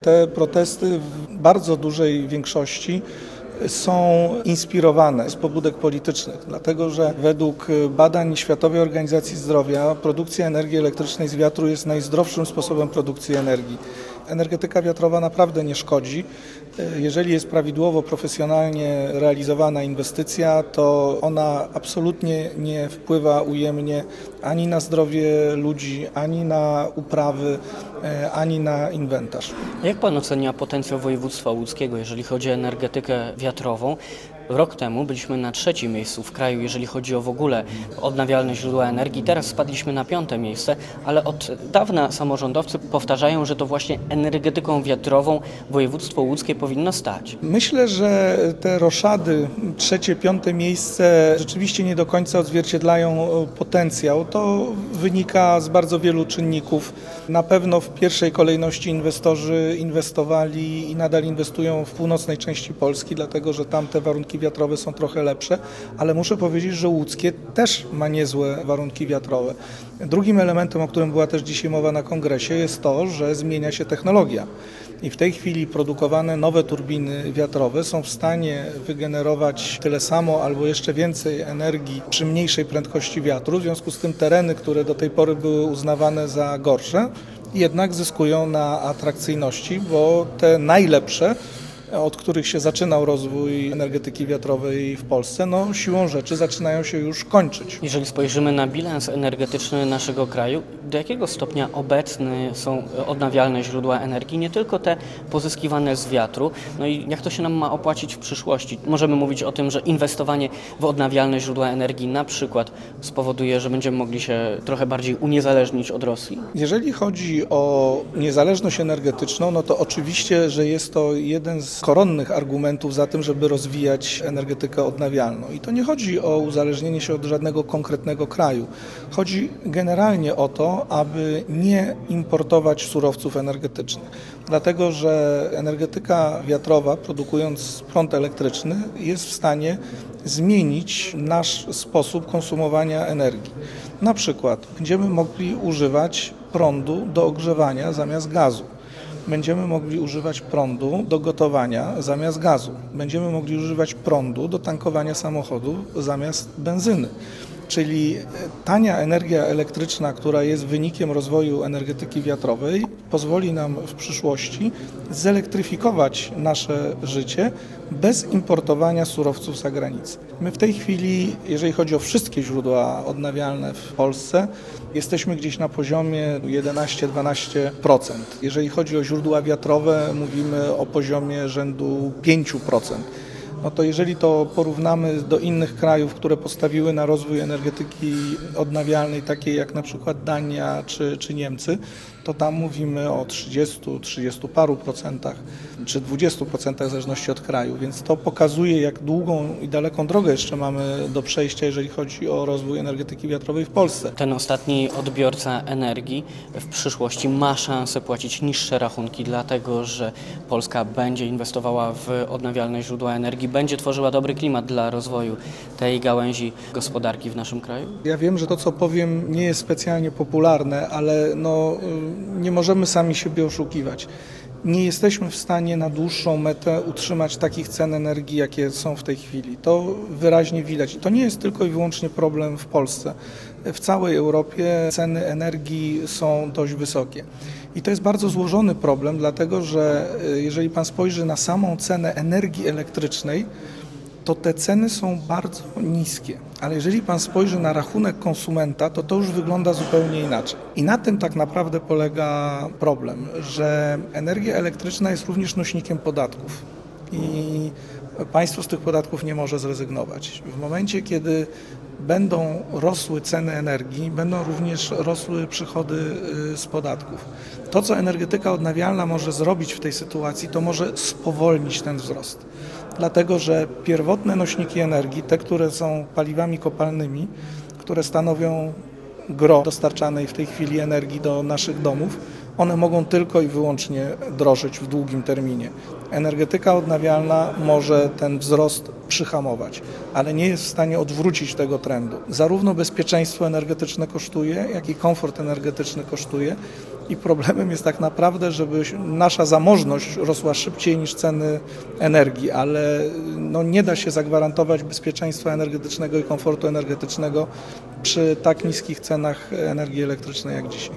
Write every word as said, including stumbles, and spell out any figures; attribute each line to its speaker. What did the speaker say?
Speaker 1: Te protesty w bardzo dużej większości są inspirowane z pobudek politycznych, dlatego że według badań Światowej Organizacji Zdrowia produkcja energii elektrycznej z wiatru jest najzdrowszym sposobem produkcji energii. Energetyka wiatrowa naprawdę nie szkodzi. Jeżeli jest prawidłowo, profesjonalnie realizowana inwestycja, to ona absolutnie nie wpływa ujemnie ani na zdrowie ludzi, ani na uprawy, ani na inwentarz.
Speaker 2: Jak Pan ocenia potencjał województwa łódzkiego, jeżeli chodzi o energetykę wiatrową? Rok temu byliśmy na trzecim miejscu w kraju, jeżeli chodzi o w ogóle odnawialne źródła energii. Teraz spadliśmy na piąte miejsce, ale od dawna samorządowcy powtarzają, że to właśnie energetyką wiatrową województwo łódzkie powinno stać.
Speaker 1: Myślę, że te roszady, trzecie, piąte miejsce rzeczywiście nie do końca odzwierciedlają potencjał. To wynika z bardzo wielu czynników. Na pewno w pierwszej kolejności inwestorzy inwestowali i nadal inwestują w północnej części Polski, dlatego że tam te warunki wiatrowe są trochę lepsze, ale muszę powiedzieć, że łódzkie też ma niezłe warunki wiatrowe. Drugim elementem, o którym była też dzisiaj mowa na kongresie, jest to, że zmienia się technologia. I w tej chwili produkowane nowe turbiny wiatrowe są w stanie wygenerować tyle samo albo jeszcze więcej energii przy mniejszej prędkości wiatru. W związku z tym tereny, które do tej pory były uznawane za gorsze, jednak zyskują na atrakcyjności, bo te najlepsze, od których się zaczynał rozwój energetyki wiatrowej w Polsce, no siłą rzeczy zaczynają się już kończyć.
Speaker 2: Jeżeli spojrzymy na bilans energetyczny naszego kraju, do jakiego stopnia obecne są odnawialne źródła energii, nie tylko te pozyskiwane z wiatru, no i jak to się nam ma opłacić w przyszłości? Możemy mówić o tym, że inwestowanie w odnawialne źródła energii na przykład spowoduje, że będziemy mogli się trochę bardziej uniezależnić od Rosji?
Speaker 1: Jeżeli chodzi o niezależność energetyczną, no to oczywiście, że jest to jeden z koronnych argumentów za tym, żeby rozwijać energetykę odnawialną. I to nie chodzi o uzależnienie się od żadnego konkretnego kraju. Chodzi generalnie o to, aby nie importować surowców energetycznych. Dlatego, że energetyka wiatrowa, produkując prąd elektryczny, jest w stanie zmienić nasz sposób konsumowania energii. Na przykład będziemy mogli używać prądu do ogrzewania zamiast gazu. Będziemy mogli używać prądu do gotowania zamiast gazu. Będziemy mogli używać prądu do tankowania samochodów zamiast benzyny. Czyli tania energia elektryczna, która jest wynikiem rozwoju energetyki wiatrowej, pozwoli nam w przyszłości zelektryfikować nasze życie bez importowania surowców z zagranicy. My w tej chwili, jeżeli chodzi o wszystkie źródła odnawialne w Polsce, jesteśmy gdzieś na poziomie jedenaście do dwunastu procent. Jeżeli chodzi o źródła wiatrowe, mówimy o poziomie rzędu pięć procent. No to jeżeli to porównamy do innych krajów, które postawiły na rozwój energetyki odnawialnej, takiej jak na przykład Dania czy, czy Niemcy, to tam mówimy o trzydziestu, trzydziestu paru procentach, czy dwudziestu procentach w zależności od kraju, więc to pokazuje, jak długą i daleką drogę jeszcze mamy do przejścia, jeżeli chodzi o rozwój energetyki wiatrowej w Polsce.
Speaker 2: Ten ostatni odbiorca energii w przyszłości ma szansę płacić niższe rachunki, dlatego że Polska będzie inwestowała w odnawialne źródła energii, będzie tworzyła dobry klimat dla rozwoju tej gałęzi gospodarki w naszym kraju?
Speaker 1: Ja wiem, że to, co powiem, nie jest specjalnie popularne, ale no, nie możemy sami siebie oszukiwać. Nie jesteśmy w stanie na dłuższą metę utrzymać takich cen energii, jakie są w tej chwili. To wyraźnie widać. I to nie jest tylko i wyłącznie problem w Polsce. W całej Europie ceny energii są dość wysokie. I to jest bardzo złożony problem, dlatego że jeżeli Pan spojrzy na samą cenę energii elektrycznej, to te ceny są bardzo niskie. Ale jeżeli Pan spojrzy na rachunek konsumenta, to to już wygląda zupełnie inaczej. I na tym tak naprawdę polega problem, że energia elektryczna jest również nośnikiem podatków i państwo z tych podatków nie może zrezygnować. W momencie, kiedy będą rosły ceny energii, będą również rosły przychody z podatków. To, co energetyka odnawialna może zrobić w tej sytuacji, to może spowolnić ten wzrost. Dlatego, że pierwotne nośniki energii, te, które są paliwami kopalnymi, które stanowią gros dostarczanej w tej chwili energii do naszych domów, one mogą tylko i wyłącznie drożyć w długim terminie. Energetyka odnawialna może ten wzrost przyhamować, ale nie jest w stanie odwrócić tego trendu. Zarówno bezpieczeństwo energetyczne kosztuje, jak i komfort energetyczny kosztuje i problemem jest tak naprawdę, żeby nasza zamożność rosła szybciej niż ceny energii, ale no nie da się zagwarantować bezpieczeństwa energetycznego i komfortu energetycznego przy tak niskich cenach energii elektrycznej jak dzisiaj.